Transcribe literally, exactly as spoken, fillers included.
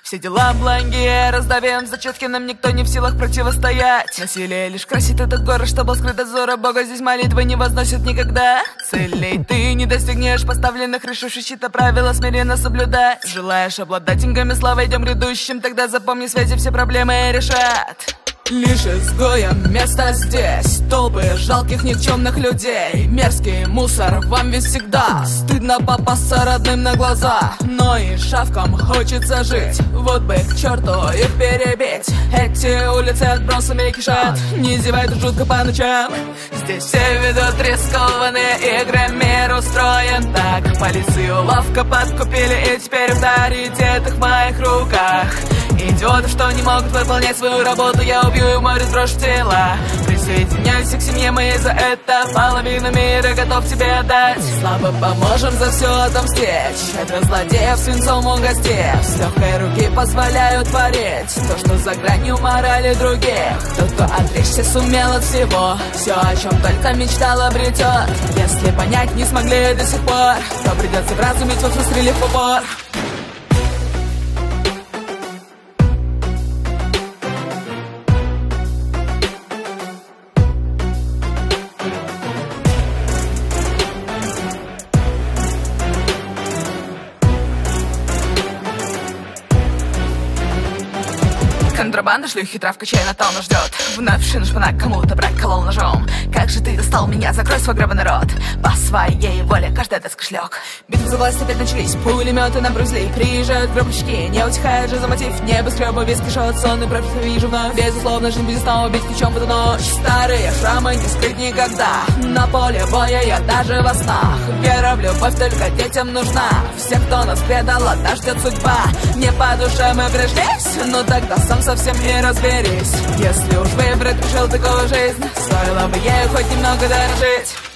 Все дела благие, раздавим зачатки, нам никто не в силах противостоять. Насилие лишь красит этот город, что был скрыт от взора Бога. Здесь молитвы не возносят никогда. Целей ты не достигнешь, поставленных, решивших чьи-то правила смиренно соблюдать. Желаешь обладать деньгами, славой, идем грядущим, тогда запомни, связи все проблемы решат. Лишь изгоем место здесь, толпы жалких никчемных людей. Мерзкий мусор вам ведь всегда стыдно попасться родным на глаза. Но и шавкам хочется жить, вот бы к черту их перебить. Эти улицы отбросами кишат, не зевай тут жутко по ночам. Здесь все ведут рискованные игры, мир устроен так. Полицию ловко подкупили, и теперь авторитет их в моих руках. Идиотов, что не могут выполнять свою работу, я убью и в море сброшу тела. Присоединяйся к семье моей, за это половину мира готов тебе отдать. Слабо поможем за все отомстить, это злодеев свинцом угостив. С легкой руки позволяют творить то, что за гранью морали других. Тот, кто отречься сумел от всего, все, о чем только мечтал, обретет. Если понять не смогли до сих пор, то придется вразумить, вот выстрелив в упор. Контрабанда, шлюхи, травка, чай на тонну ждет. Вновь шин шпана, кому-то брать колол ножом. Как же ты достал меня, закрой свой гребаный рот. По своей воле каждый этот кошелек. Битвы за власть опять начались, пулеметы нам брузли. Приезжают гробовщики, не утихает же за мотив. Небоскребы весь кишот, сонный профит вижу вновь. Безусловно, жизнь будет снова бить ключом в эту ночь. Старые шрамы не скрыть никогда. На поле боя я даже во снах. Вера в любовь только детям нужна. Всех, кто нас предал, одна ждет судьба. Не по душе мы пришлись, ну тогда сам совсем и разберись. Если уж выбрать решил такую жизнь, стоило бы ею хоть немного дорожить.